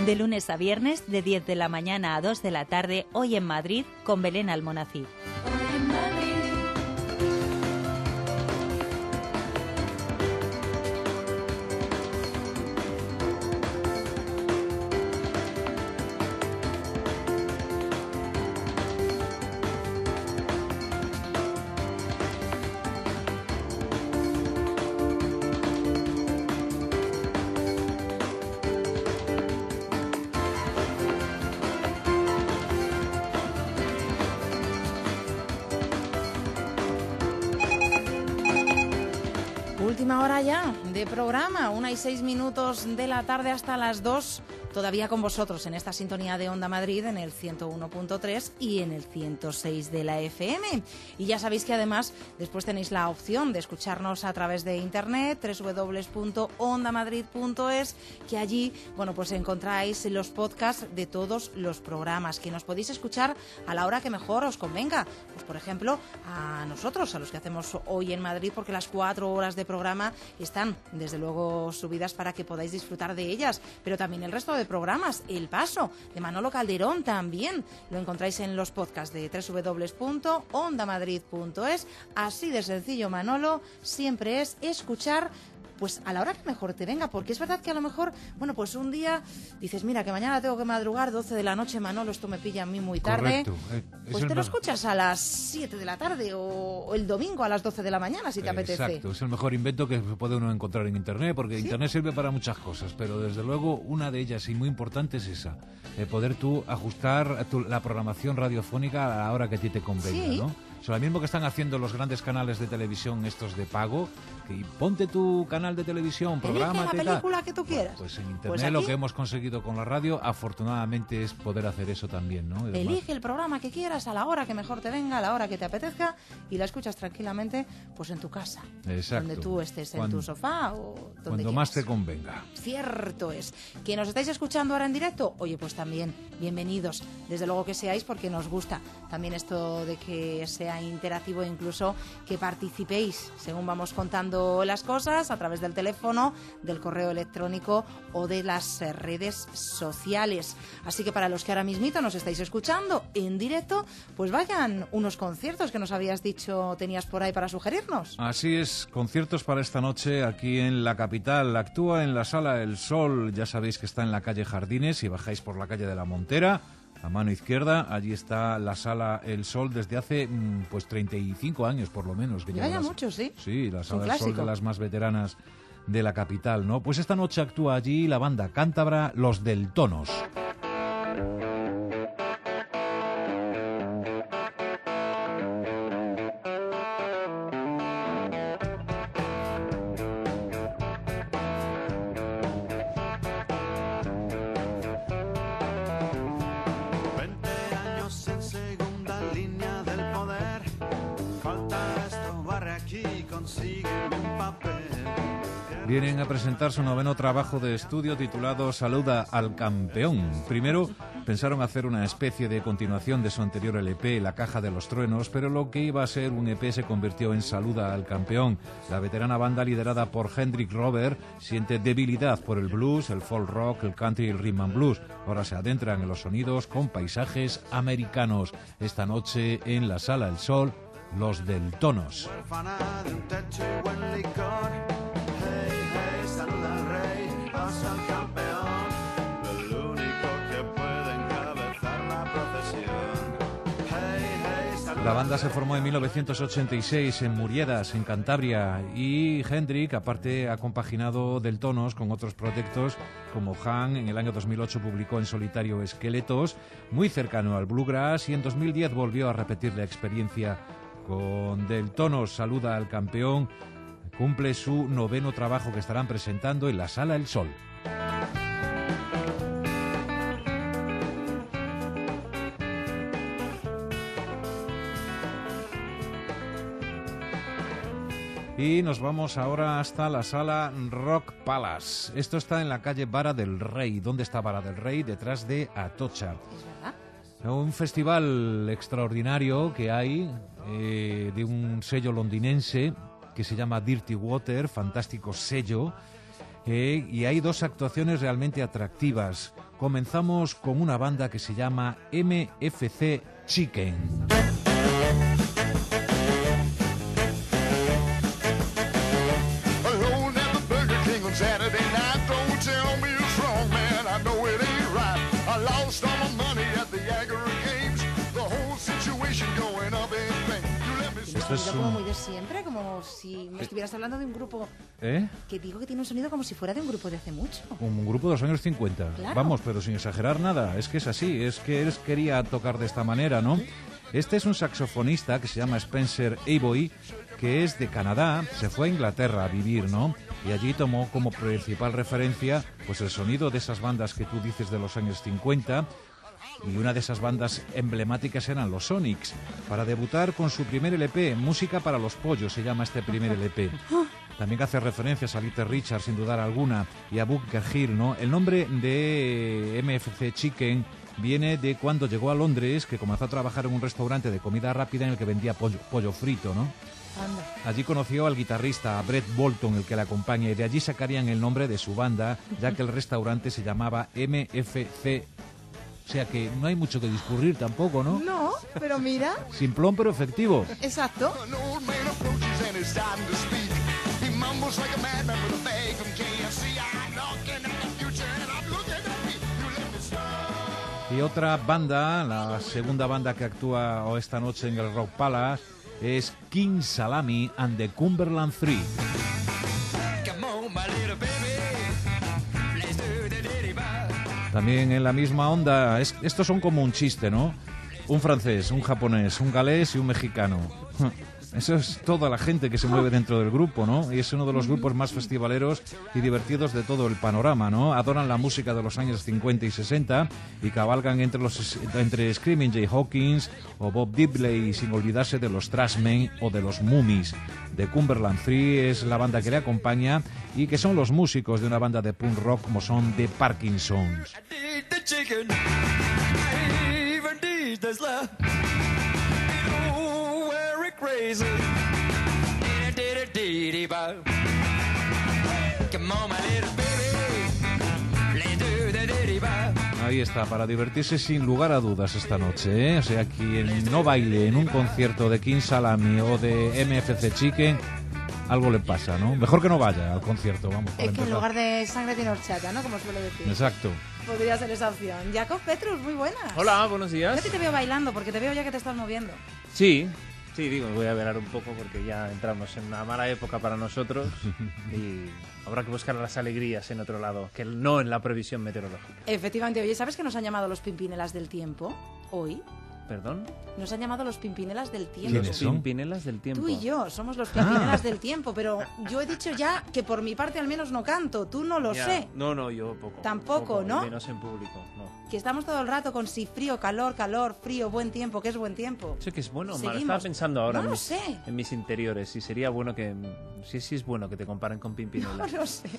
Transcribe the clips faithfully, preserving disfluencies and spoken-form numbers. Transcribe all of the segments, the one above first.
De lunes a viernes, de diez de la mañana a dos de la tarde, hoy en Madrid, con Belén Almonacid. Última hora ya de programa, una y seis minutos de la tarde hasta las dos, todavía con vosotros en esta sintonía de Onda Madrid en el ciento uno punto tres y en el ciento seis de la F M. Y ya sabéis que además después tenéis la opción de escucharnos a través de internet, doble u doble u doble u punto onda madrid punto es, que allí, bueno, pues encontráis los podcasts de todos los programas, que nos podéis escuchar a la hora que mejor os convenga. Pues por ejemplo, a nosotros, a los que hacemos Hoy en Madrid, porque las cuatro horas de programa están desde luego subidas para que podáis disfrutar de ellas, pero también el resto de programas. El Paso de Manolo Calderón también lo encontráis en los podcasts de doble u doble u doble u punto onda madrid punto es. Así de sencillo, Manolo, siempre es escuchar pues a la hora que mejor te venga, porque es verdad que a lo mejor, bueno, pues un día dices, mira, que mañana tengo que madrugar, doce de la noche, Manolo, esto me pilla a mí muy tarde. Correcto. Eh, pues te lo escuchas a las siete de la tarde o, o el domingo a las doce de la mañana, si te apetece. Exacto, es el mejor invento que puede uno encontrar en Internet, porque ¿sí? Internet sirve para muchas cosas, pero desde luego una de ellas y muy importante es esa, eh, poder tú ajustar tu, la programación radiofónica a la hora que a ti te convenga, ¿sí? ¿No? O sea, lo mismo que están haciendo los grandes canales de televisión, estos de pago, que ponte tu canal de televisión, programa, la película que tú quieras. Bueno, pues en Internet pues lo que hemos conseguido con la radio, afortunadamente, es poder hacer eso también, ¿no? Elige más... el programa que quieras, a la hora que mejor te venga, a la hora que te apetezca, y la escuchas tranquilamente, pues en tu casa. Exacto. Donde tú estés, en cuando, tu sofá o donde Cuando quieras. más te convenga. Cierto es. ¿Que nos estáis escuchando ahora en directo? Oye, pues también, bienvenidos. Desde luego que seáis, porque nos gusta también esto de que sea interactivo, incluso que participéis según vamos contando las cosas a través del teléfono, del correo electrónico o de las redes sociales. Así que para los que ahora mismito nos estáis escuchando en directo, pues vayan unos conciertos que nos habías dicho tenías por ahí para sugerirnos. Así es, conciertos para esta noche aquí en la capital. Actúa en la Sala El Sol, ya sabéis que está en la calle Jardines, si bajáis por la calle de la Montera, a mano izquierda, allí está la Sala El Sol desde hace pues treinta y cinco años por lo menos. Que ya ya las... mucho, sí. Sí, la Sala El Sol de las más veteranas de la capital, ¿no? Pues esta noche actúa allí la banda cántabra Los Del Tonos. Vienen a presentar su noveno trabajo de estudio titulado Saluda al Campeón. Primero pensaron hacer una especie de continuación de su anterior L P, La Caja de los Truenos, pero lo que iba a ser un E P se convirtió en Saluda al Campeón. La veterana banda liderada por Hendrik Robert siente debilidad por el blues, el folk rock, el country y el rhythm and blues. Ahora se adentran en los sonidos con paisajes americanos. Esta noche en la Sala El Sol, Los Del Tonos. La banda se formó en mil novecientos ochenta y seis en Muriedas, en Cantabria, y Hendrik, aparte, ha compaginado Del Tonos con otros proyectos como Han. En el año dos mil ocho publicó en solitario Esqueletos, muy cercano al bluegrass, y en dos mil diez volvió a repetir la experiencia con Del Tonos. Saluda al Campeón, cumple su noveno trabajo que estarán presentando en la Sala El Sol. Y nos vamos ahora hasta la Sala Rock Palace. Esto está en la calle Vara del Rey. ¿Dónde está Vara del Rey? Detrás de Atocha. ¿Es verdad? Un festival extraordinario que hay eh, de un sello londinense que se llama Dirty Water, fantástico sello. Eh, y hay dos actuaciones realmente atractivas. comenzamos con una banda que se llama M F C Chicken. Esto es como muy de siempre, como si me estuvieras hablando de un grupo. ¿Eh? Que digo que tiene un sonido como si fuera de un grupo de hace mucho. Un grupo de los años cincuenta. Claro. Vamos, pero sin exagerar nada. Es que es así, es que él quería tocar de esta manera, ¿no? Este es un saxofonista que se llama Spencer Avoy, que es de Canadá, se fue a Inglaterra a vivir, ¿no? Y allí tomó como principal referencia pues el sonido de esas bandas que tú dices de los años cincuenta. Y una de esas bandas emblemáticas eran los Sonics. Para debutar con su primer L P, Música para los Pollos se llama este primer L P. También hace referencias a Little Richard, sin dudar alguna, y a Bunker Hill, ¿no? El nombre de M F C Chicken viene de cuando llegó a Londres, que comenzó a trabajar en un restaurante de comida rápida en el que vendía pollo, pollo frito, ¿no? Allí conoció al guitarrista, a Brett Bolton, el que le acompaña, y de allí sacarían el nombre de su banda, ya que el restaurante se llamaba M F C. O sea que no hay mucho que discurrir tampoco, ¿no? No, pero mira. Simplón pero efectivo. Exacto. Y otra banda, la segunda banda que actúa esta noche en el Rock Palace, es King Salami and the Cumberland Three. También en la misma onda, es, estos son como un chiste, ¿no? Un francés, un japonés, un galés y un mexicano. Eso es toda la gente que se mueve dentro del grupo, ¿no? Y es uno de los grupos más festivaleros y divertidos de todo el panorama, ¿no? Adoran la música de los años cincuenta y sesenta y cabalgan entre los entre Screaming Jay Hawkins o Bob Diddley, sin olvidarse de los Trashmen o de los Mummies. The Cumberland Three es la banda que le acompaña y que son los músicos de una banda de punk rock como son The Parkinsons. Crazy. Ahí está, para divertirse sin lugar a dudas esta noche, ¿eh? O sea, quien no baile en un concierto de King Salami o de M F C Chicken, algo le pasa, ¿no? Mejor que no vaya al concierto, vamos. Es que en lugar de sangre tiene horchata, ¿no? Como suelo decir. Exacto. Podría ser esa opción. Jacob Petrus, muy buenas. Hola, buenos días. Yo te veo bailando, porque te veo ya que te estás moviendo. Sí. Sí, digo, voy a velar un poco porque ya entramos en una mala época para nosotros y habrá que buscar las alegrías en otro lado, que no en la previsión meteorológica. Efectivamente. Oye, ¿sabes que nos han llamado los Pimpinelas del Tiempo hoy? ¿Perdón? Nos han llamado los Pimpinelas del Tiempo. ¿Quiénes Los son? Pimpinelas del Tiempo. Tú y yo somos los Pimpinelas ah. del Tiempo, pero yo he dicho ya que por mi parte al menos no canto, tú no lo ya. sé. No, no, yo poco. Tampoco, poco, ¿no? Menos en público, no. Que estamos todo el rato con si frío, calor, calor, frío, buen tiempo, ¿qué es buen tiempo? Sé que es bueno o malo. Seguimos. Estaba pensando ahora no en, lo mis, sé. en mis interiores si sería bueno que... Si sí es bueno que te comparen con Pimpinela. No lo sé.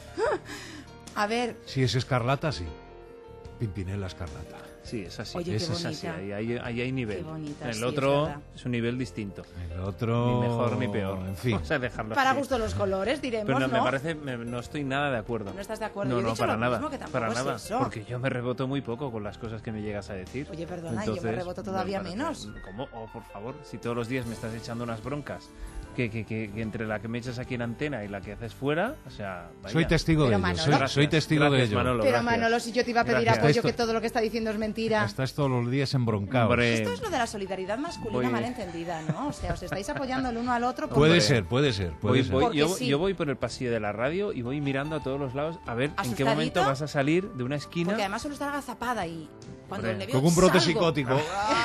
A ver... Si es escarlata, sí. Pimpinela escarlata. Sí, es así. Oye, es, qué es así. bonita. Ahí hay, ahí hay nivel. Qué bonita, el sí, otro es, es un nivel distinto. El otro... Ni mejor ni peor. En fin. Vamos a dejarlo Para así. gusto los colores, diremos, Pero no, ¿no? me parece, me- no estoy nada de acuerdo. ¿No estás de acuerdo? No, Yo he no, dicho para lo nada. mismo, que tampoco para es nada. eso. Porque yo me reboto muy poco con las cosas que me llegas a decir. Oye, perdona, y yo me Entonces, reboto todavía me parece- menos. ¿Cómo? Oh, por favor, si todos los días me estás echando unas broncas, que, que, que, que entre la que me echas aquí en antena y la que haces fuera, o sea, vaya. Soy testigo Pero de ello, Manolo- soy, Gracias, soy testigo gracias, de ello. Manolo, Pero gracias. Manolo, si yo te iba a pedir Gracias. apoyo, Esto- que todo lo que está diciendo es mentira. Estás todos los días embroncados. Hombre, Esto es lo de la solidaridad masculina Voy- malentendida, ¿no? O sea, os estáis apoyando el uno al otro. por- Puede Hombre. ser, puede ser, puede voy, ser. voy- Porque yo, sí. yo voy por el pasillo de la radio y voy mirando a todos los lados a ver en qué ¿Asustadito? momento vas a salir de una esquina. Porque además suelo estar agazapada y cuando Hombre. le veo Con un brote salgo. psicótico.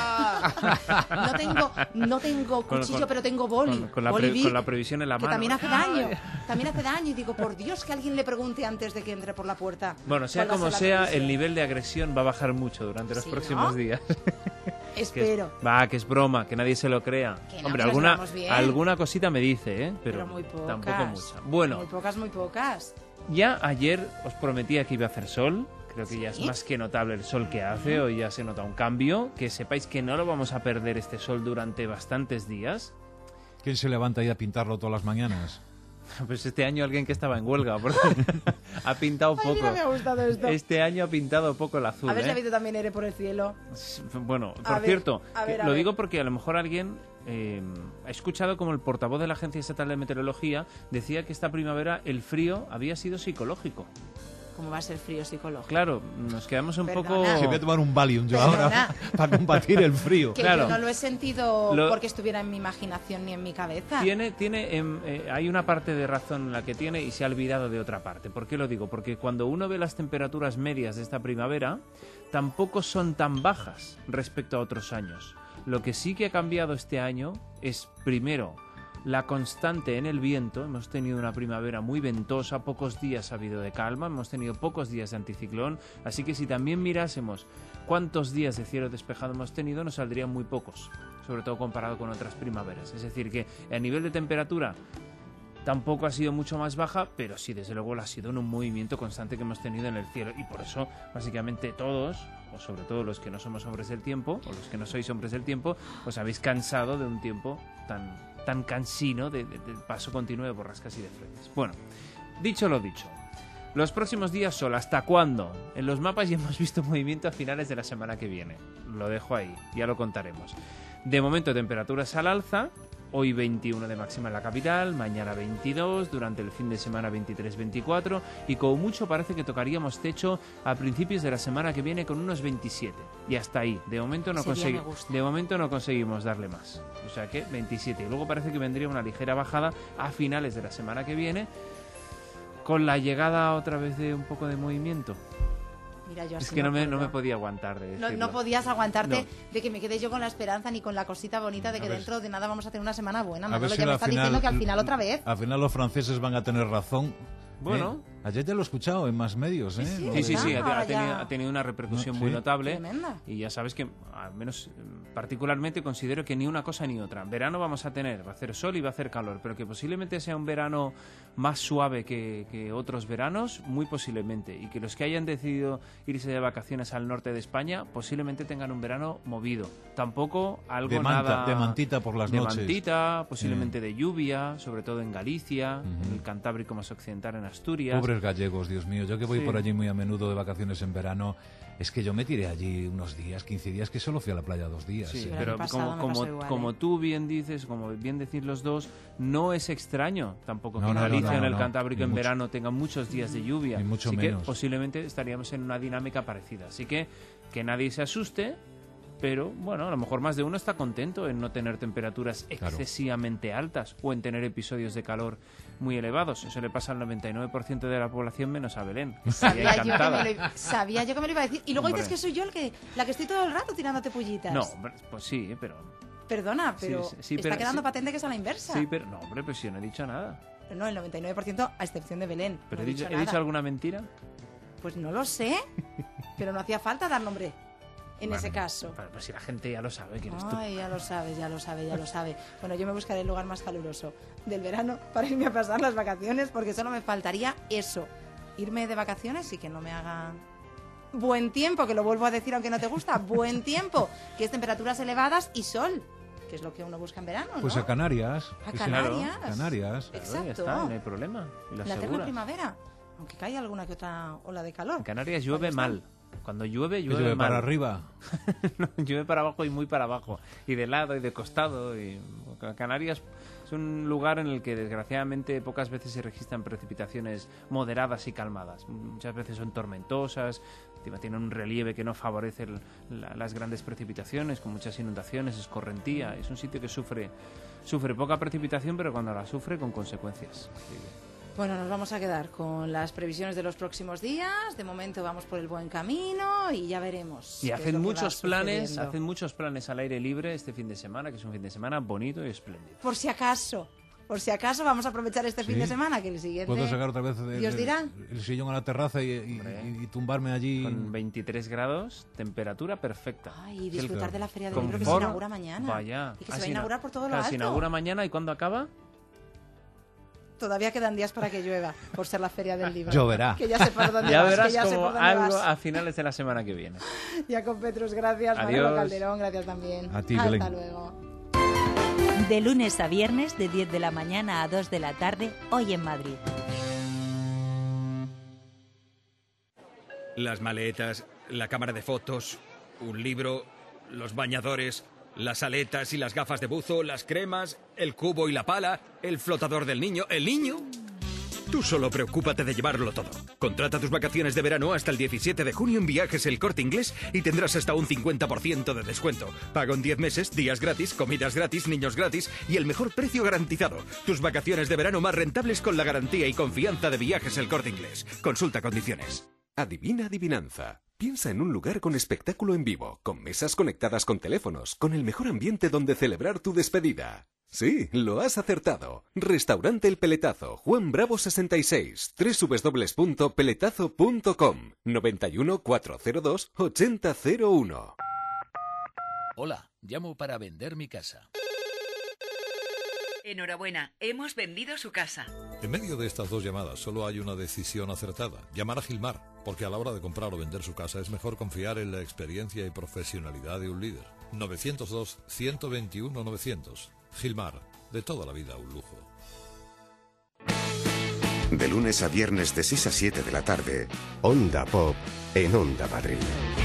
No tengo, no tengo Con- cuchillo, con- pero tengo boli. con, con la Boli pre- Bic, con la previsión en la que mano. también hace daño. También hace daño. Y digo, por Dios, que alguien le pregunte antes de que entre por la puerta. Bueno, sea cuál va a como ser la sea, previsión. el nivel de agresión va a bajar mucho durante los ¿Sí, próximos no? días. Que es- Espero. va, que es broma, que nadie se lo crea. Que no, Hombre, que nos alguna, llevamos bien. alguna cosita me dice, ¿eh? Pero, Pero muy pocas. tampoco mucha. Bueno, Muy pocas, muy pocas. ya ayer os prometía que iba a hacer sol. Creo que ya es Sí. más que notable el sol que hace. Hoy ya se nota un cambio. Que sepáis que no lo vamos a perder este sol durante bastantes días. ¿Quién se levanta ahí a pintarlo todas las mañanas? Pues este año alguien que estaba en huelga, porque ha pintado poco. Ay, mira, me ha gustado esto. Este año ha pintado poco el azul. A ver ¿eh? si ha habido también aire por el cielo. Bueno, A por ver, cierto, a ver, que a lo ver. digo porque a lo mejor alguien eh, ha escuchado como el portavoz de la Agencia Estatal de Meteorología decía que esta primavera el frío había sido psicológico. ¿Cómo va a ser frío psicológico? Claro, nos quedamos un Perdona. poco... Que voy a tomar un Valium yo Perdona. ahora para combatir el frío. Que Claro. yo no lo he sentido Lo- porque estuviera en mi imaginación ni en mi cabeza. Tiene, tiene, em, eh, hay una parte de razón en la que tiene y se ha olvidado de otra parte. ¿Por qué lo digo? Porque cuando uno ve las temperaturas medias de esta primavera, tampoco son tan bajas respecto a otros años. Lo que sí que ha cambiado este año es, primero, la constante en el viento. Hemos tenido una primavera muy ventosa, pocos días ha habido de calma, hemos tenido pocos días de anticiclón, así que si también mirásemos cuántos días de cielo despejado hemos tenido, nos saldrían muy pocos, sobre todo comparado con otras primaveras. Es decir, que a nivel de temperatura tampoco ha sido mucho más baja, pero sí, desde luego, lo ha sido en un movimiento constante que hemos tenido en el cielo, y por eso, básicamente, todos, o sobre todo los que no somos hombres del tiempo, o los que no sois hombres del tiempo, os habéis cansado de un tiempo tan, tan cansino de, de, de paso continuo de borrascas y de frentes. Bueno, dicho lo dicho, los próximos días sol, ¿hasta cuándo? En los mapas ya hemos visto movimiento a finales de la semana que viene. Lo dejo ahí, ya lo contaremos. De momento, temperaturas al alza. Hoy veintiuno de máxima en la capital, mañana veintidós, durante el fin de semana veintitrés veinticuatro, y como mucho parece que tocaríamos techo a principios de la semana que viene con unos veintisiete. Y hasta ahí. De momento no, Ese día consegui- me gusta. de momento no conseguimos darle más. O sea que veintisiete. Y luego parece que vendría una ligera bajada a finales de la semana que viene, con la llegada otra vez de un poco de movimiento. Mira, yo Es así que no me, acuerdo. no me podía aguantar de No, decirlo. no podías aguantarte No. de que me quede yo con la esperanza ni con la cosita bonita de A que ver. dentro de nada vamos a tener una semana buena. A Manolo ver si ya me al está final- diciendo que al final otra vez. Al final los franceses van a tener razón. Bueno. ¿eh? Ayer ya lo he escuchado en más medios, ¿eh? Sí, sí, Lo Sí, sí, de- sí, ha, Ahora ha tenido, ya- ha tenido una repercusión No, muy sí. notable. Tremenda. Y ya sabes que, al menos eh, particularmente, considero que ni una cosa ni otra. Verano vamos a tener, va a hacer sol y va a hacer calor, pero que posiblemente sea un verano más suave que, que otros veranos, muy posiblemente. Y que los que hayan decidido irse de vacaciones al norte de España, posiblemente tengan un verano movido. Tampoco algo De manta, nada... de mantita por las de noches. mantita, posiblemente de lluvia, sobre todo en Galicia, Ujú. en el Cantábrico más occidental, en Asturias. Pobres gallegos, Dios mío. Yo que voy Sí. por allí muy a menudo de vacaciones en verano, es que yo me tiré allí unos días, quince días, que solo fui a la playa dos días. Sí, ¿eh? el pero año pasado como, me como, pasó igual, como ¿eh? tú bien dices, como bien decís los dos, no es extraño tampoco No, que no, no, Galicia no, en el no, Cantábrico ni en mucho. verano tenga muchos días de lluvia. Ni mucho Así menos. que posiblemente estaríamos en una dinámica parecida. Así que que nadie se asuste, pero bueno, a lo mejor más de uno está contento en no tener temperaturas Claro. excesivamente altas o en tener episodios de calor muy elevados. Eso le pasa al noventa y nueve por ciento de la población menos a Belén. Sabía Estaría yo, que encantada. me lo, sabía yo que me lo iba a decir. Y luego Hombre. dices que soy yo el que, la que estoy todo el rato tirándote pullitas. No, hombre, pues sí, pero... Perdona, Sí, pero sí, sí, está pero- quedando sí. patente que es a la inversa. Sí, pero... No, hombre, pues yo no he dicho nada. No, el noventa y nueve por ciento a excepción de Belén. ¿Pero no he dicho, he nada. dicho alguna mentira? Pues no lo sé, pero no hacía falta dar nombre en Bueno, ese caso. Pues, pues si la gente ya lo sabe que eres tú. Ay, ya lo sabe, ya lo sabe, ya lo sabe. Bueno, yo me buscaré el lugar más caluroso del verano para irme a pasar las vacaciones, porque solo me faltaría eso, irme de vacaciones y que no me haga buen tiempo, que lo vuelvo a decir aunque no te gusta, buen tiempo, que es temperaturas elevadas y sol, que es lo que uno busca en verano, ¿no? Pues a Canarias. A que sí, Canarias. Canarias. Claro, Exacto. ya está, no hay problema. Y lo la eterna aseguras. primavera, aunque caiga alguna que otra ola de calor. En Canarias llueve Ahí está. mal. Cuando llueve, Que llueve, llueve mal. para arriba. No, llueve para abajo y muy para abajo. Y de lado y de costado. Y... Canarias es un lugar en el que desgraciadamente pocas veces se registran precipitaciones moderadas y calmadas. Muchas veces son tormentosas, encima tienen un relieve que no favorece el- la- las grandes precipitaciones, con muchas inundaciones, escorrentía. Es un sitio que sufre, sufre poca precipitación, pero cuando la sufre con consecuencias. Así que- Bueno, nos vamos a quedar con las previsiones de los próximos días. De momento vamos por el buen camino y ya veremos. Y qué es hacen lo que va muchos planes, sucediendo. hacen muchos planes al aire libre este fin de semana, que es un fin de semana bonito y espléndido. Por si acaso, por si acaso vamos a aprovechar este fin Sí. de semana, que el siguiente... Puedo sacar otra vez el, Dios dirá. el sillón a la terraza y, y- Hombre. y- y tumbarme allí. Con veintitrés grados, temperatura perfecta. Ay, y Sí, el- disfrutar de la Feria del Confort, Libro que se inaugura mañana. Vaya. Y que Ah, se va a sí, inaugurar por todo lo claro, alto. Se inaugura mañana, ¿y cuándo acaba? Todavía quedan días para que llueva, por ser la Feria del Libro. Lloverá. Que ya sé por dónde Ya vas, verás que ya sé como por dónde algo vas. a finales de la semana que viene. Jacob Petrus, gracias. Adiós. Manolo Calderón, gracias también. A ti, Hasta Belén. luego. De lunes a viernes, de diez de la mañana a dos de la tarde, hoy en Madrid. Las maletas, la cámara de fotos, un libro, los bañadores, las aletas y las gafas de buzo, las cremas, el cubo y la pala, el flotador del niño, el niño. Tú solo preocúpate de llevarlo todo. Contrata tus vacaciones de verano hasta el diecisiete de junio en Viajes El Corte Inglés y tendrás hasta un cincuenta por ciento de descuento. Pago en diez meses, días gratis, comidas gratis, niños gratis y el mejor precio garantizado. Tus vacaciones de verano más rentables con la garantía y confianza de Viajes El Corte Inglés. Consulta condiciones. Adivina adivinanza. Piensa en un lugar con espectáculo en vivo, con mesas conectadas con teléfonos, con el mejor ambiente donde celebrar tu despedida. Sí, lo has acertado. Restaurante El Peletazo, Juan Bravo sesenta y seis, doble u doble u doble u punto peletazo punto com, noventa y uno, cuatrocientos dos, ochenta cero uno. Hola, llamo para vender mi casa. Enhorabuena, hemos vendido su casa. En medio de estas dos llamadas solo hay una decisión acertada, llamar a Gilmar, porque a la hora de comprar o vender su casa es mejor confiar en la experiencia y profesionalidad de un líder. novecientos dos, ciento veintiuno, novecientos. Gilmar, de toda la vida un lujo. De lunes a viernes de seis a siete de la tarde, Onda Pop en Onda Madrid.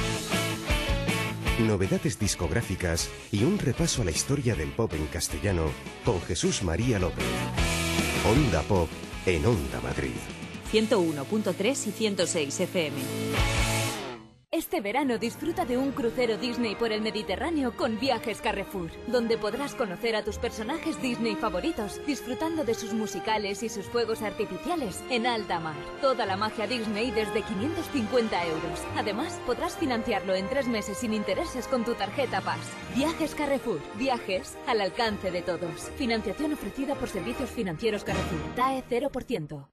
Novedades discográficas y un repaso a la historia del pop en castellano con Jesús María López. Onda Pop en Onda Madrid. ciento uno punto tres y ciento seis F M. Este verano disfruta de un crucero Disney por el Mediterráneo con Viajes Carrefour, donde podrás conocer a tus personajes Disney favoritos, disfrutando de sus musicales y sus fuegos artificiales en alta mar. Toda la magia Disney desde quinientos cincuenta euros. Además, podrás financiarlo en tres meses sin intereses con tu tarjeta Pass. Viajes Carrefour. Viajes al alcance de todos. Financiación ofrecida por Servicios Financieros Carrefour. T A E cero por ciento.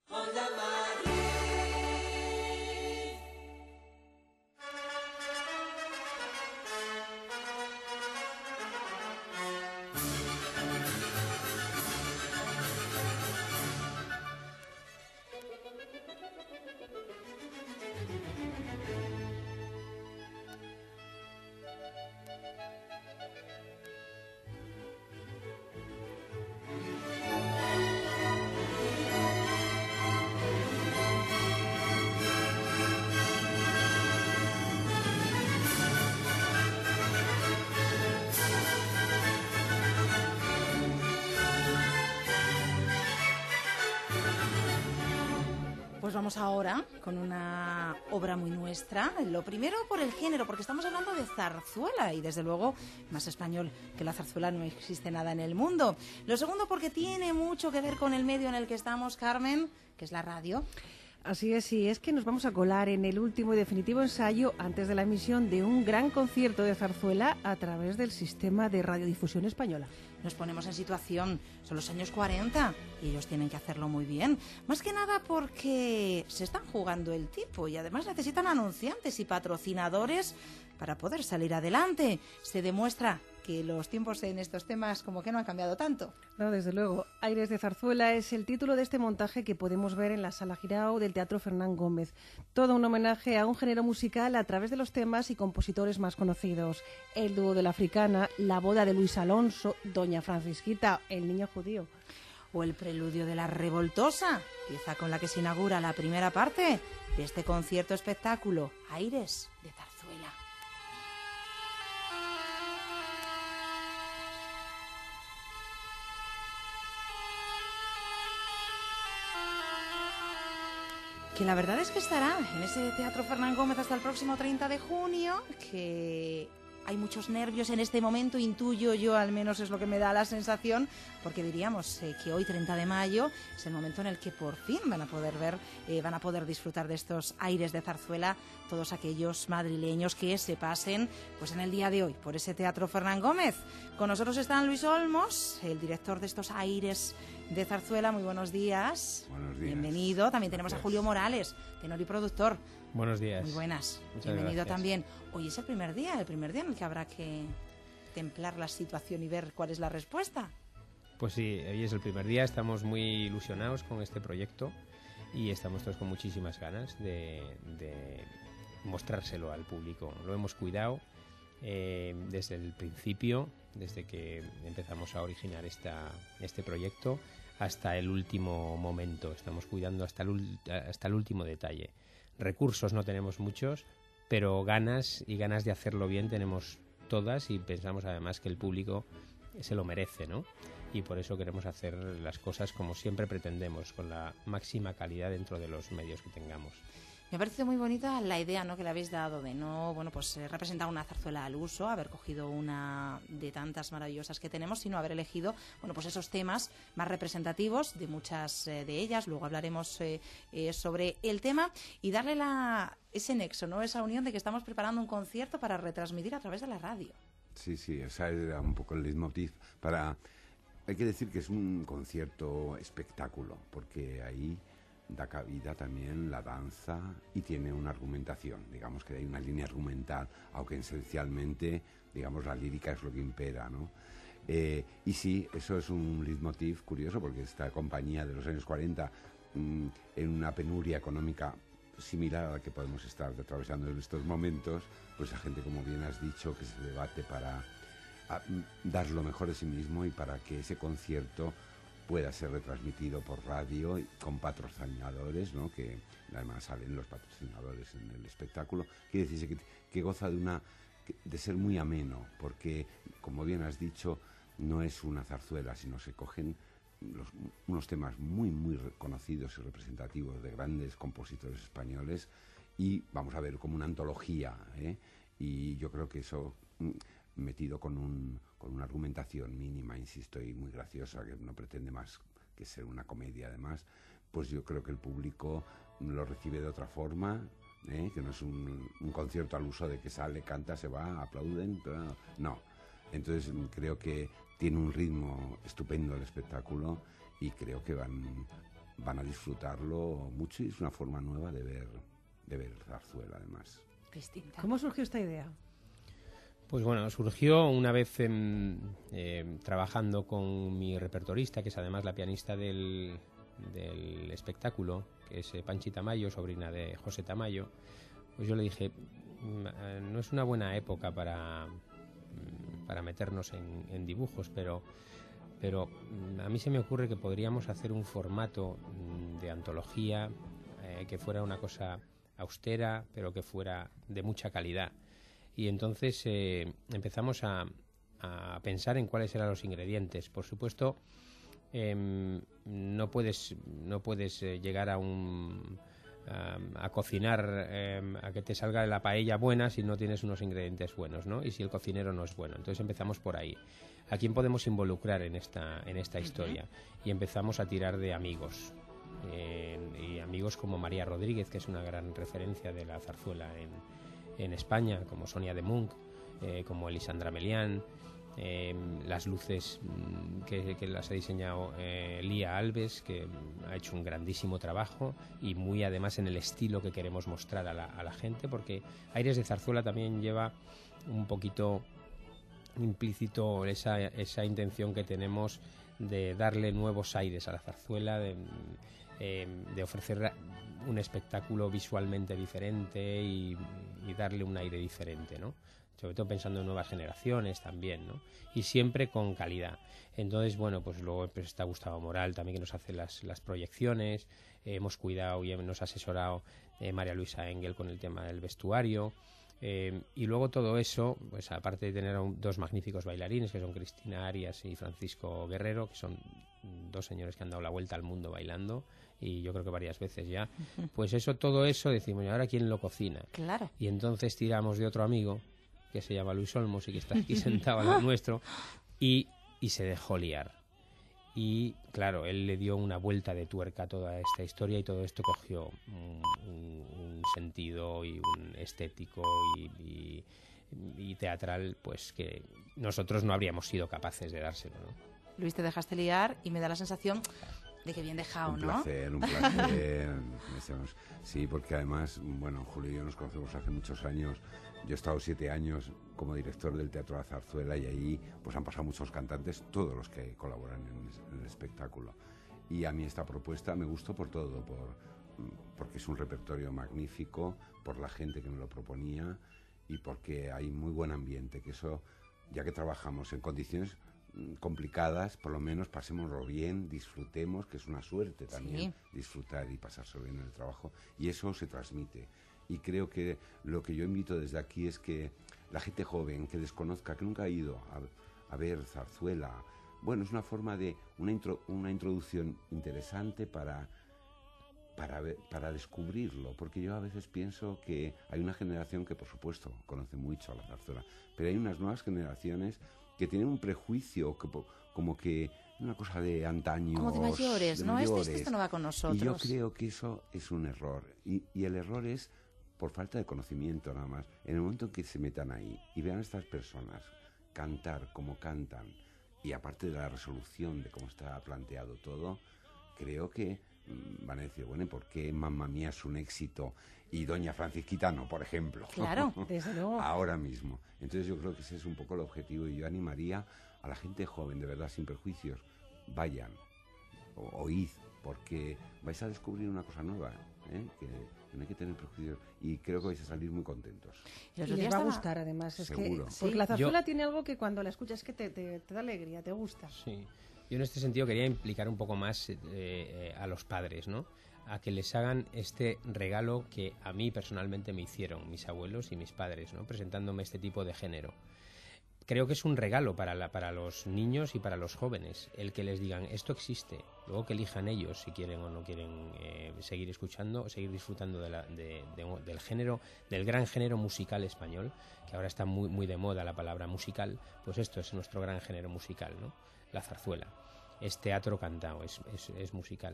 Pues vamos ahora con una obra muy nuestra. Lo primero por el género, porque estamos hablando de zarzuela y desde luego más español que la zarzuela no existe nada en el mundo. Lo segundo porque tiene mucho que ver con el medio en el que estamos, Carmen, que es la radio. Así es, sí, es que nos vamos a colar en el último y definitivo ensayo antes de la emisión de un gran concierto de zarzuela a través del sistema de radiodifusión española. Nos ponemos en situación, son los años cuarenta y ellos tienen que hacerlo muy bien. Más que nada porque se están jugando el tipo y además necesitan anunciantes y patrocinadores para poder salir adelante. Se demuestra que los tiempos en estos temas como que no han cambiado tanto. No, desde luego. Aires de zarzuela es el título de este montaje que podemos ver en la Sala Girao del Teatro Fernán Gómez. Todo un homenaje a un género musical a través de los temas y compositores más conocidos. El dúo de la Africana, La boda de Luis Alonso, Doña Francisquita, El niño judío. O el preludio de La Revoltosa, pieza con la que se inaugura la primera parte de este concierto espectáculo, Aires de zarzuela. Que la verdad es que estará en ese Teatro Fernán Gómez hasta el próximo treinta de junio, que hay muchos nervios en este momento, intuyo yo, al menos es lo que me da la sensación, porque diríamos eh, que hoy, treinta de mayo, es el momento en el que por fin van a poder ver, eh, van a poder disfrutar de estos aires de zarzuela todos aquellos madrileños que se pasen pues en el día de hoy por ese Teatro Fernán Gómez. Con nosotros está Luis Olmos, el director de estos aires de zarzuela. Muy buenos días. Buenos días. Bienvenido. También tenemos a Julio Morales, tenor y productor. Buenos días. Muy buenas. Muchas Bienvenido gracias. También. Hoy es el primer día, el primer día en el que habrá que templar la situación y ver cuál es la respuesta. Pues sí, hoy es el primer día, estamos muy ilusionados con este proyecto y estamos todos con muchísimas ganas de, de mostrárselo al público. Lo hemos cuidado eh, desde el principio, desde que empezamos a originar esta, este proyecto, hasta el último momento. Estamos cuidando hasta el, hasta el último detalle. Recursos no tenemos muchos, pero ganas y ganas de hacerlo bien tenemos todas, y pensamos además que el público se lo merece, ¿no? Y por eso queremos hacer las cosas como siempre pretendemos, con la máxima calidad dentro de los medios que tengamos. Me ha parecido muy bonita la idea, ¿no?, que le habéis dado de no, bueno, pues eh, representar una zarzuela al uso, haber cogido una de tantas maravillosas que tenemos, sino haber elegido, bueno, pues esos temas más representativos de muchas eh, de ellas. Luego hablaremos eh, eh, sobre el tema y darle la, ese nexo, ¿no?, esa unión de que estamos preparando un concierto para retransmitir a través de la radio. Sí, sí, esa era un poco el leitmotiv para... Hay que decir que es un concierto espectáculo, porque ahí da cabida también la danza y tiene una argumentación, digamos que hay una línea argumental, aunque esencialmente, digamos, la lírica es lo que impera, ¿no? Eh, y sí, eso es un leitmotiv curioso, porque esta compañía de los años cuarenta, mmm, en una penuria económica similar a la que podemos estar atravesando en estos momentos, pues la gente, como bien has dicho, que se debate para a, dar lo mejor de sí mismo y para que ese concierto pueda ser retransmitido por radio y con patrocinadores, ¿no?, que además salen los patrocinadores en el espectáculo. Quiere decirse que, que goza de una de ser muy ameno, porque, como bien has dicho, no es una zarzuela, sino se cogen los, unos temas muy, muy conocidos y representativos de grandes compositores españoles, y vamos a ver como una antología, ¿eh? Y yo creo que eso, metido con un con una argumentación mínima, insisto, y muy graciosa, que no pretende más que ser una comedia además, pues yo creo que el público lo recibe de otra forma, ¿eh?, que no es un, un concierto al uso de que sale, canta, se va, aplauden, pero no. Entonces creo que tiene un ritmo estupendo el espectáculo, y creo que van, van a disfrutarlo mucho, y es una forma nueva de ver, de ver zarzuela además. Distinta. ¿Cómo surgió esta idea? Pues bueno, surgió una vez eh, eh, trabajando con mi repertorista, que es además la pianista del, del espectáculo, que es eh, Panchi Tamayo, sobrina de José Tamayo. Pues yo le dije, no es una buena época para, para meternos en, en dibujos, pero, pero a mí se me ocurre que podríamos hacer un formato de antología eh, que fuera una cosa austera, pero que fuera de mucha calidad. Y entonces eh, empezamos a, a pensar en cuáles eran los ingredientes. Por supuesto, eh, no puedes, no puedes eh, llegar a un a, a cocinar, eh, a que te salga la paella buena si no tienes unos ingredientes buenos, ¿no? Y si el cocinero no es bueno. Entonces empezamos por ahí. ¿A quién podemos involucrar en esta, en esta historia? Y empezamos a tirar de amigos. Eh, y amigos como María Rodríguez, que es una gran referencia de la zarzuela en en España, como Sonia de Munch, eh, como Elisandra Melián, eh, las luces mmm, que, que las ha diseñado eh, Lía Alves, que ha hecho un grandísimo trabajo, y muy además en el estilo que queremos mostrar a la, a la gente, porque Aires de Zarzuela también lleva un poquito implícito esa, esa intención que tenemos de darle nuevos aires a la zarzuela, de, eh, de ofrecer un espectáculo visualmente diferente y, y darle un aire diferente, ¿no? Sobre todo pensando en nuevas generaciones también, ¿no? Y siempre con calidad. Entonces, bueno, pues luego pues está Gustavo Moral también, que nos hace las, las proyecciones. Eh, hemos cuidado y nos ha asesorado eh, María Luisa Engel con el tema del vestuario. Eh, y luego todo eso, pues aparte de tener un, dos magníficos bailarines, que son Cristina Arias y Francisco Guerrero, que son dos señores que han dado la vuelta al mundo bailando, y yo creo que varias veces ya, pues eso, todo eso, decimos, ¿y ahora quién lo cocina? Claro. Y entonces tiramos de otro amigo, que se llama Luis Olmos y que está aquí sentado al lado nuestro, y, y se dejó liar. Y claro, él le dio una vuelta de tuerca a toda esta historia, y todo esto cogió un, un, un sentido y un estético y, y, y teatral, pues que nosotros no habríamos sido capaces de dárselo, ¿no? Luis, te dejaste liar y me da la sensación de que bien dejado, un ¿no? Placer, un placer, sí, porque además, bueno, Julio y yo nos conocemos hace muchos años. Yo he estado siete años como director del Teatro de la Zarzuela, y ahí pues han pasado muchos cantantes, todos los que colaboran en, en el espectáculo. Y a mí esta propuesta me gustó por todo, por, porque es un repertorio magnífico, por la gente que me lo proponía, y porque hay muy buen ambiente, que eso, ya que trabajamos en condiciones complicadas, por lo menos pasémoslo bien, disfrutemos, que es una suerte también, sí, disfrutar y pasarse bien en el trabajo, y eso se transmite. Y creo que lo que yo invito desde aquí es que la gente joven que desconozca, que nunca ha ido a, a ver zarzuela, bueno, es una forma de una, intro, una introducción interesante para, para, ver, para descubrirlo, porque yo a veces pienso que hay una generación que por supuesto conoce mucho a la zarzuela, pero hay unas nuevas generaciones que tienen un prejuicio que, como que una cosa de antaño. Como de mayores, de ¿no? Mayores. Este, este no va con nosotros. Y yo creo que eso es un error. Y, y el error es por falta de conocimiento nada más. En el momento en que se metan ahí y vean a estas personas cantar como cantan, y aparte de la resolución de cómo está planteado todo, creo que mmm, van a decir, bueno, ¿y por qué Mamma Mía es un éxito y Doña Francisquita no, por ejemplo? Claro, desde luego. Ahora mismo. Entonces yo creo que ese es un poco el objetivo, y yo animaría a la gente joven, de verdad, sin prejuicios, vayan, o, oíd, porque vais a descubrir una cosa nueva, ¿eh? que no hay que tener prejuicios, y creo que vais a salir muy contentos. Y les va estaba... a gustar, además. Es Seguro. Que, porque la zarzuela yo... tiene algo que cuando la escuchas es que te, te, te da alegría, te gusta. Sí. Yo en este sentido quería implicar un poco más eh, eh, a los padres, ¿no? A que les hagan este regalo que a mí personalmente me hicieron mis abuelos y mis padres, ¿no? Presentándome este tipo de género. Creo que es un regalo para, la, para los niños y para los jóvenes, el que les digan, esto existe, luego que elijan ellos si quieren o no quieren eh, seguir escuchando o seguir disfrutando de la, de, de, del género, del gran género musical español, que ahora está muy, muy de moda la palabra musical. Pues esto es nuestro gran género musical, ¿no? La zarzuela. Es teatro cantado, es, es, es musical.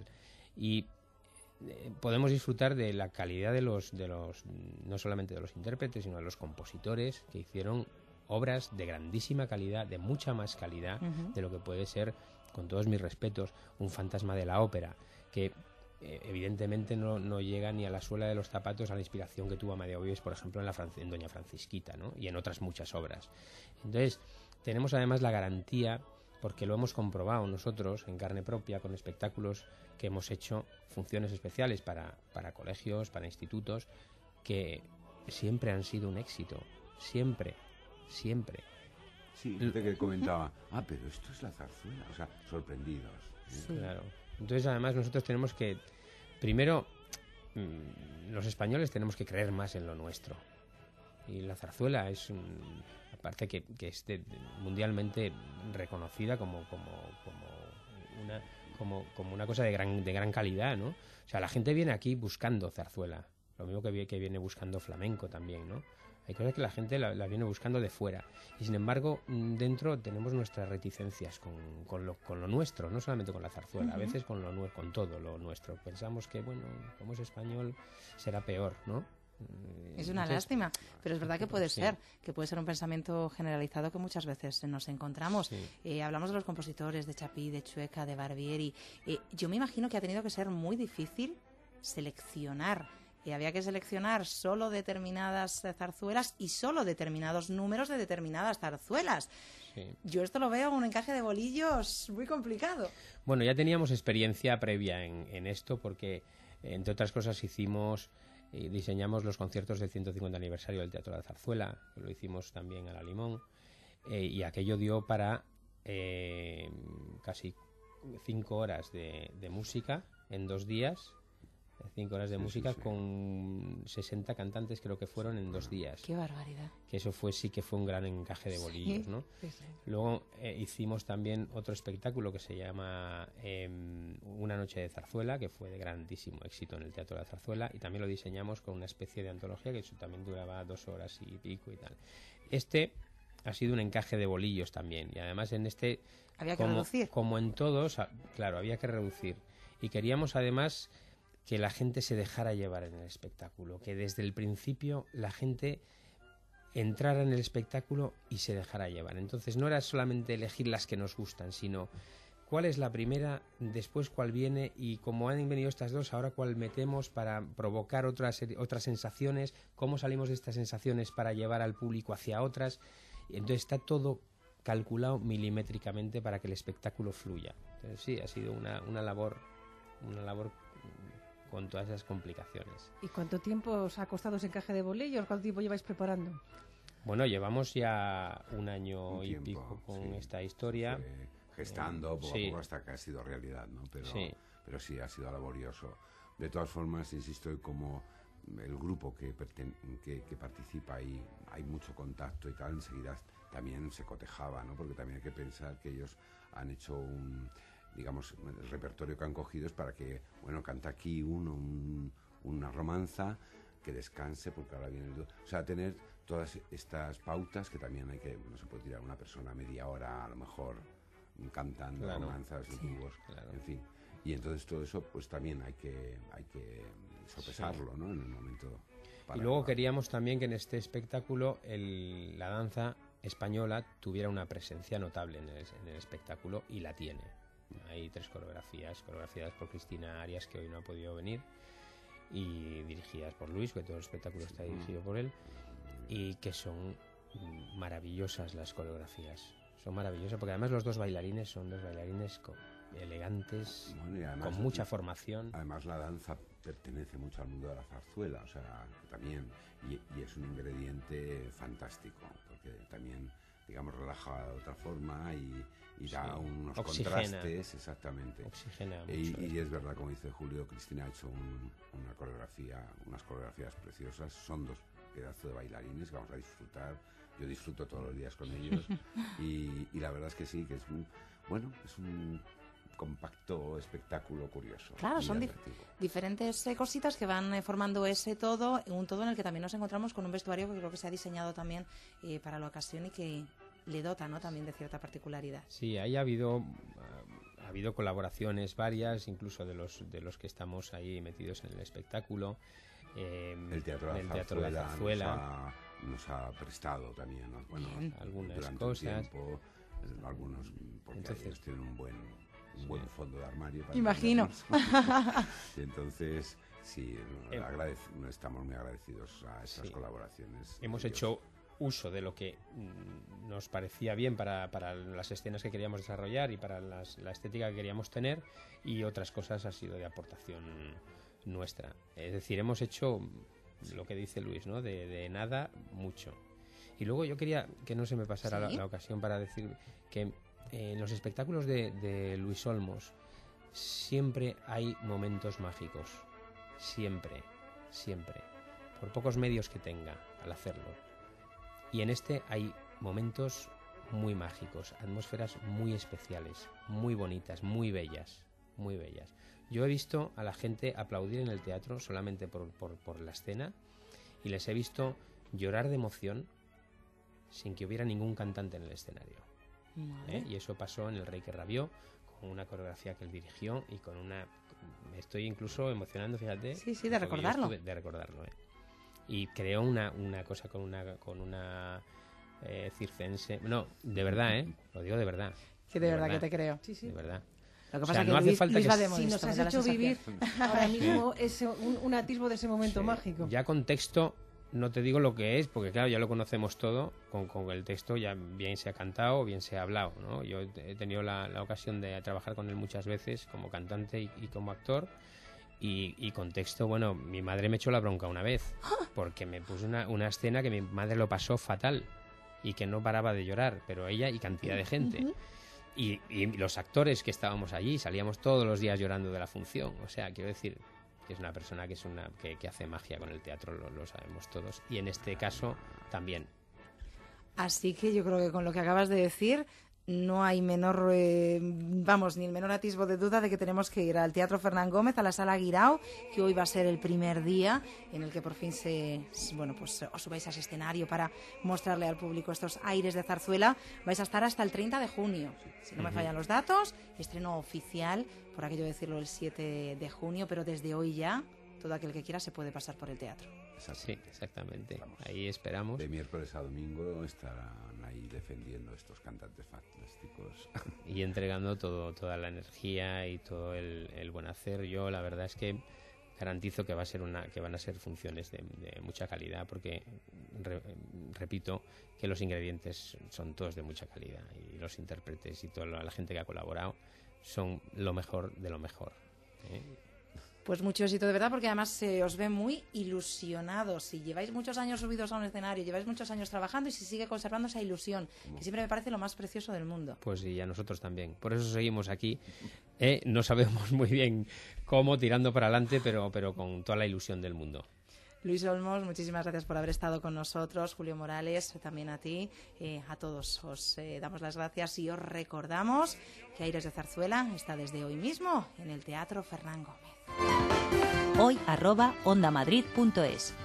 Y eh, podemos disfrutar de la calidad de los, de los, no solamente de los intérpretes, sino de los compositores que hicieron obras de grandísima calidad, de mucha más calidad uh-huh. de lo que puede ser, con todos mis respetos, un Fantasma de la Ópera, que eh, evidentemente no, no llega ni a la suela de los zapatos a la inspiración que tuvo Amadeo Vives, por ejemplo, en, la Fran- en Doña Francisquita, ¿no? Y en otras muchas obras. Entonces, tenemos además la garantía, porque lo hemos comprobado nosotros en carne propia con espectáculos que hemos hecho, funciones especiales para, para colegios, para institutos, que siempre han sido un éxito, siempre. Siempre. Sí, gente que comentaba, ah, pero esto es la zarzuela, o sea, sorprendidos. ¿eh? Sí. Claro. Entonces, además, nosotros tenemos que, primero, mmm, los españoles tenemos que creer más en lo nuestro. Y la zarzuela es, un, aparte que, que es de, de, mundialmente reconocida como, como, como, una, como, como una cosa de gran, de gran calidad, ¿no? O sea, la gente viene aquí buscando zarzuela, lo mismo que, que viene buscando flamenco también, ¿no? Hay cosas que la gente la, la viene buscando de fuera. Y sin embargo, dentro tenemos nuestras reticencias con, con, lo, con lo nuestro, no solamente con la zarzuela, uh-huh. a veces con, lo, con todo lo nuestro. Pensamos que, bueno, como es español, será peor, ¿no? Es una Entonces, lástima, pero es verdad que puede sí. ser, que puede ser un pensamiento generalizado que muchas veces nos encontramos. Sí. Eh, hablamos de los compositores, de Chapí, de Chueca, de Barbieri. Eh, yo me imagino que ha tenido que ser muy difícil seleccionar. Y había que seleccionar solo determinadas zarzuelas y solo determinados números de determinadas zarzuelas. Sí. Yo esto lo veo un encaje de bolillos muy complicado. Bueno, ya teníamos experiencia previa en, en esto porque, entre otras cosas, hicimos y diseñamos los conciertos del ciento cincuenta aniversario del Teatro de la Zarzuela, que lo hicimos también a La Limón, eh, y aquello dio para eh, casi cinco horas de, de música en dos días. Cinco horas de sí, música sí, sí. con sesenta cantantes, creo que fueron en dos días. ¡Qué barbaridad! Que eso fue sí que fue un gran encaje de bolillos, sí, ¿no? Sí, sí. Luego eh, hicimos también otro espectáculo que se llama eh, Una noche de zarzuela, que fue de grandísimo éxito en el Teatro de la Zarzuela, y también lo diseñamos con una especie de antología que eso también duraba dos horas y pico y tal. Este ha sido un encaje de bolillos también, y además en este... Había que como, reducir. Como en todos, claro, había que reducir. Y queríamos además... que la gente se dejara llevar en el espectáculo, que desde el principio la gente entrara en el espectáculo y se dejara llevar. Entonces no era solamente elegir las que nos gustan, sino cuál es la primera, después cuál viene, y como han venido estas dos, ahora cuál metemos para provocar otras, otras sensaciones, cómo salimos de estas sensaciones para llevar al público hacia otras. Entonces está todo calculado milimétricamente para que el espectáculo fluya. Entonces sí, ha sido una, una labor, una labor con todas esas complicaciones. ¿Y cuánto tiempo os ha costado ese encaje de bolillos? ¿Cuánto tiempo lleváis preparando? Bueno, llevamos ya un año Un y tiempo, pico con sí. esta historia. Fue gestando poco Sí. a poco hasta que ha sido realidad, ¿no? Pero Sí. pero sí, ha sido laborioso. De todas formas, insisto, y como el grupo que, perten- que, que participa ahí, hay mucho contacto y tal, enseguida también se cotejaba, ¿no? Porque también hay que pensar que ellos han hecho un, digamos, el repertorio que han cogido es para que, bueno, canta aquí uno, un- una romanza, que descanse, porque ahora viene el... du- O sea, tener todas estas pautas que también hay que, no se puede tirar una persona media hora, a lo mejor, cantando Claro. romanzas y Sí, dúos, claro. en fin. Y entonces todo eso, pues también hay que, hay que sopesarlo, ¿no? En el momento. para Y luego grabar. queríamos también que en este espectáculo el- la danza española tuviera una presencia notable en el, en el espectáculo, y la tiene. Hay tres coreografías, coreografiadas por Cristina Arias, que hoy no ha podido venir, y dirigidas por Luis, que todo el espectáculo está dirigido por él, y que son mm, maravillosas las coreografías. Son maravillosas, porque además los dos bailarines son dos bailarines co- elegantes, Bueno, y además- con mucha formación. Además, la danza pertenece mucho al mundo de la zarzuela, o sea, que también, y, y es un ingrediente fantástico, porque también, digamos, relaja de otra forma y, y da Sí. unos Oxigena. contrastes, exactamente. Oxigena Y, mucho y eso. es verdad, como dice Julio, Cristina ha hecho un- una coreografía, unas coreografías preciosas, son dos pedazos de bailarines que vamos a disfrutar. Yo disfruto todos los días con ellos y, y la verdad es que sí, que es un, bueno, es un compacto espectáculo curioso. Claro, y son dif- atractivo. diferentes eh, cositas que van eh, formando ese todo, un todo en el que también nos encontramos con un vestuario que creo que se ha diseñado también eh, para la ocasión y que le dota, ¿no?, también de cierta particularidad. Sí, ahí ha habido ha habido colaboraciones varias, incluso de los de los que estamos ahí metidos en el espectáculo. Eh, El Teatro de el la Teatro de la Zarzuela, Zarzuela. Nos, ha, nos ha prestado también, ¿no? Bueno, Algunas durante cosas. un tiempo, eh, algunos, porque Entonces- ellos tienen un buen, un buen fondo de armario. para Imagino. entendernos. Y entonces, sí, Eh, agradec- estamos muy agradecidos a estas Sí. colaboraciones. Hemos Ellos- hecho uso de lo que mm, nos parecía bien para, para las escenas que queríamos desarrollar y para las- la estética que queríamos tener, y otras cosas ha sido de aportación nuestra. Es decir, hemos hecho lo que dice Luis, ¿no? De, de nada, mucho. Y luego yo quería que no se me pasara la, ¿Sí? la ocasión para decir que eh, en los espectáculos de, de Luis Olmos siempre hay momentos mágicos. Siempre, siempre. Por pocos medios que tenga al hacerlo. Y en este hay momentos muy mágicos, atmósferas muy especiales, muy bonitas, muy bellas, muy bellas. Yo he visto a la gente aplaudir en el teatro solamente por, por, por la escena, y les he visto llorar de emoción sin que hubiera ningún cantante en el escenario. Vale. ¿eh? Y eso pasó en El Rey que Rabió, con una coreografía que él dirigió y con una... Me estoy incluso emocionando, fíjate. Sí, sí, de porque yo recordarlo. estuve- de recordarlo, ¿eh? Y creó una, una cosa con una... Con una eh, circense... No, de verdad, ¿eh? Lo digo de verdad. Que de verdad que te creo. Sí, sí. De verdad. Lo que O pasa sea, es que no hace Luis, falta Luis que va de s- Si modesto, nos me has da la hecho sensación. vivir ahora mismo ese, un, un atisbo de ese momento Sí. mágico. Ya con texto no te digo lo que es, porque claro, ya lo conocemos todo, con, con el texto ya bien se ha cantado, bien se ha hablado, ¿no? Yo he tenido la, la ocasión de trabajar con él muchas veces como cantante y, y como actor, y, y con texto, bueno, mi madre me echó la bronca una vez, porque me puso una, una escena que mi madre lo pasó fatal y que no paraba de llorar, pero ella y cantidad de gente. Ujú. Y, y los actores que estábamos allí salíamos todos los días llorando de la función. O sea, quiero decir que es una persona que es una que, que hace magia con el teatro, lo, lo sabemos todos. Y en este caso también. Así que yo creo que con lo que acabas de decir no hay menor, eh, vamos, ni el menor atisbo de duda de que tenemos que ir al Teatro Fernán Gómez, a la Sala Guirao, que hoy va a ser el primer día en el que por fin se, bueno, pues os subáis a ese escenario para mostrarle al público estos aires de zarzuela. Vais a estar hasta el treinta de junio, si no me Ujú. fallan los datos. Estreno oficial, por aquello de decirlo, el siete de junio, pero desde hoy ya todo aquel que quiera se puede pasar por el teatro. Sí, exactamente. Ahí esperamos. De miércoles a domingo estarán ahí defendiendo estos cantantes fantásticos. Y entregando todo, toda la energía y todo el, el buen hacer. Yo la verdad es que garantizo que va a ser una, que van a ser funciones de, de mucha calidad, porque re- repito que los ingredientes son todos de mucha calidad, y los intérpretes y toda la gente que ha colaborado son lo mejor de lo mejor, ¿eh? Pues mucho éxito de verdad, porque además se eh, os ve muy ilusionados. Si lleváis muchos años subidos a un escenario, lleváis muchos años trabajando y si sigue conservando esa ilusión, que siempre me parece lo más precioso del mundo. Pues sí, a nosotros también. Por eso seguimos aquí. Eh, no sabemos muy bien cómo, tirando para adelante, pero, pero con toda la ilusión del mundo. Luis Olmos, muchísimas gracias por haber estado con nosotros. Julio Morales, también a ti. Eh, a todos os eh, damos las gracias y os recordamos que Aires de Zarzuela está desde hoy mismo en el Teatro Fernán Gómez. Hoy arroba ondamadrid punto es.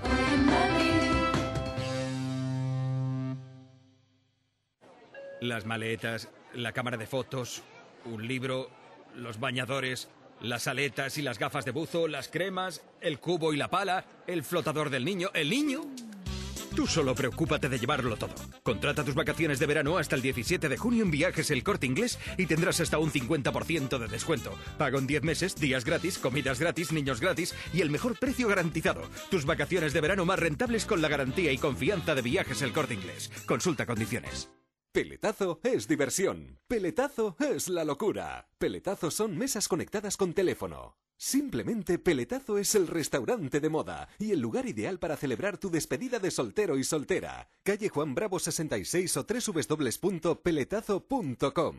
Las maletas, la cámara de fotos, un libro, los bañadores, las aletas y las gafas de buzo, las cremas, el cubo y la pala, el flotador del niño. ¿El niño? Tú solo preocúpate de llevarlo todo. Contrata tus vacaciones de verano hasta el diecisiete de junio en Viajes El Corte Inglés y tendrás hasta un cincuenta por ciento de descuento. Pago en diez meses, días gratis, comidas gratis, niños gratis y el mejor precio garantizado. Tus vacaciones de verano más rentables con la garantía y confianza de Viajes El Corte Inglés. Consulta condiciones. Peletazo es diversión. Peletazo es la locura. Peletazo son mesas conectadas con teléfono. Simplemente Peletazo es el restaurante de moda y el lugar ideal para celebrar tu despedida de soltero y soltera. Calle Juan Bravo sesenta y seis o doble u doble u doble u punto peletazo punto com.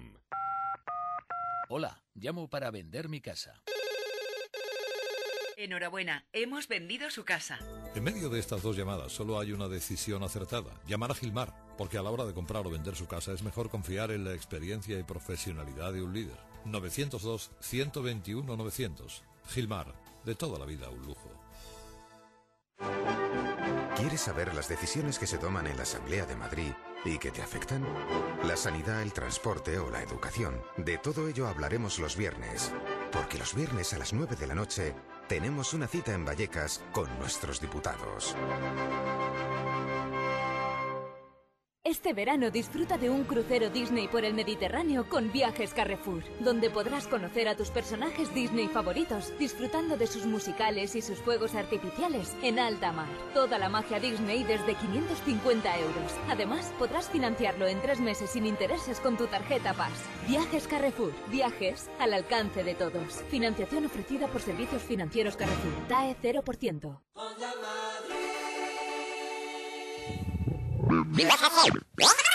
Hola, llamo para vender mi casa. Enhorabuena, hemos vendido su casa. En medio de estas dos llamadas solo hay una decisión acertada. Llamar a Gilmar, porque a la hora de comprar o vender su casa es mejor confiar en la experiencia y profesionalidad de un líder. novecientos dos, ciento veintiuno, novecientos. Gilmar, de toda la vida un lujo. ¿Quieres saber las decisiones que se toman en la Asamblea de Madrid y que te afectan? La sanidad, el transporte o la educación. De todo ello hablaremos los viernes. Porque los viernes a las nueve de la noche tenemos una cita en Vallecas con nuestros diputados. Este verano disfruta de un crucero Disney por el Mediterráneo con Viajes Carrefour, donde podrás conocer a tus personajes Disney favoritos, disfrutando de sus musicales y sus fuegos artificiales en alta mar. Toda la magia Disney desde quinientos cincuenta euros. Además, podrás financiarlo en tres meses sin intereses con tu tarjeta Pass. Viajes Carrefour. Viajes al alcance de todos. Financiación ofrecida por Servicios Financieros Carrefour. T A E cero por ciento. Viajes